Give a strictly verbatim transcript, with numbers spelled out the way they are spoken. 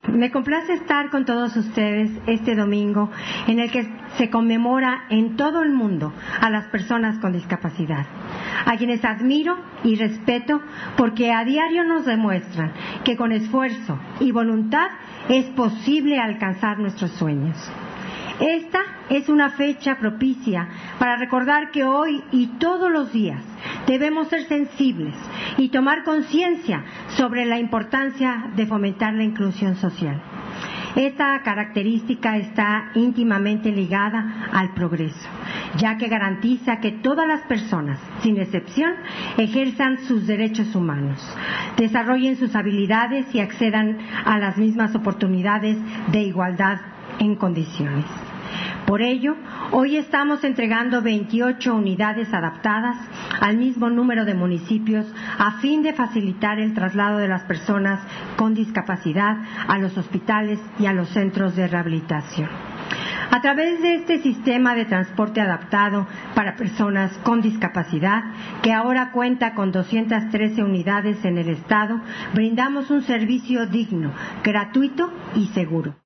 Me complace estar con todos ustedes este domingo en el que se conmemora en todo el mundo a las personas con discapacidad, a quienes admiro y respeto porque a diario nos demuestran que con esfuerzo y voluntad es posible alcanzar nuestros sueños. Esta es una fecha propicia para recordar que hoy y todos los días debemos ser sensibles y tomar conciencia sobre la importancia de fomentar la inclusión social. Esta característica está íntimamente ligada al progreso, ya que garantiza que todas las personas, sin excepción, ejerzan sus derechos humanos, desarrollen sus habilidades y accedan a las mismas oportunidades de igualdad en condiciones. Por ello, hoy estamos entregando veintiocho unidades adaptadas al mismo número de municipios a fin de facilitar el traslado de las personas con discapacidad a los hospitales y a los centros de rehabilitación. A través de este sistema de transporte adaptado para personas con discapacidad, que ahora cuenta con doscientas trece unidades en el estado, brindamos un servicio digno, gratuito y seguro.